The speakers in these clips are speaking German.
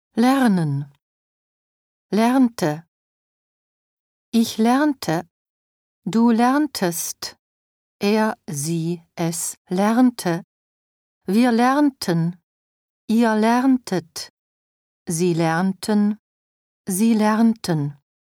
Lernen. Lernte. Ich lernte. Du lerntest. Er, sie, es lernte. Wir lernten. Ihr lerntet. Sie lernten. Sie lernten.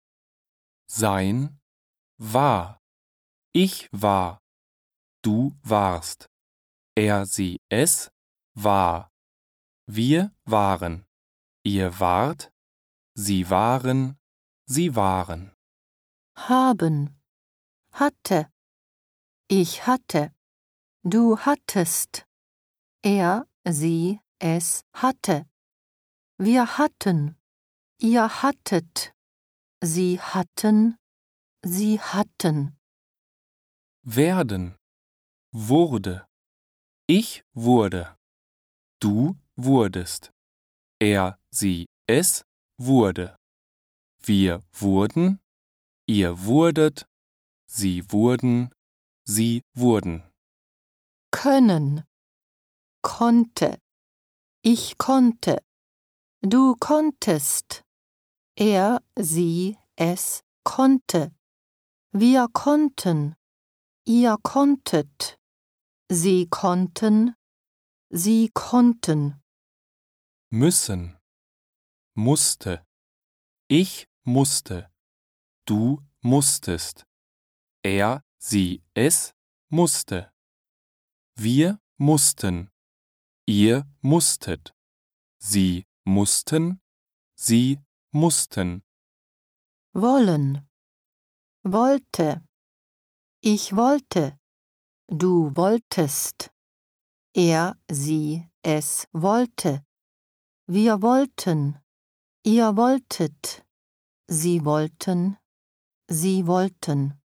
Sein, war. Ich war. Du warst. Er, sie, es war. Wir waren. Ihr wart. Sie waren. Sie waren. Haben. Hatte. Ich hatte. Du hattest. Er, sie, es hatte. Wir hatten. Ihr hattet. Sie hatten. Sie hatten. Werden. Wurde. Ich wurde. Du wurdest. Er, sie, es wurde. Wir wurden. Ihr wurdet. Sie wurden. Sie wurden. Können. Konnte. Ich konnte. Du konntest. Er, sie, es konnte. Wir konnten. Ihr konntet. Sie konnten. Sie konnten. Müssen. Musste. Ich musste. Du musstest. Er, sie, es musste. Wir mussten. Ihr musstet. Sie mussten. Sie mussten. Wollen. Wollte. Ich wollte. Du wolltest. Er, sie, es wollte. Wir wollten. Ihr wolltet. Sie wollten. Sie wollten.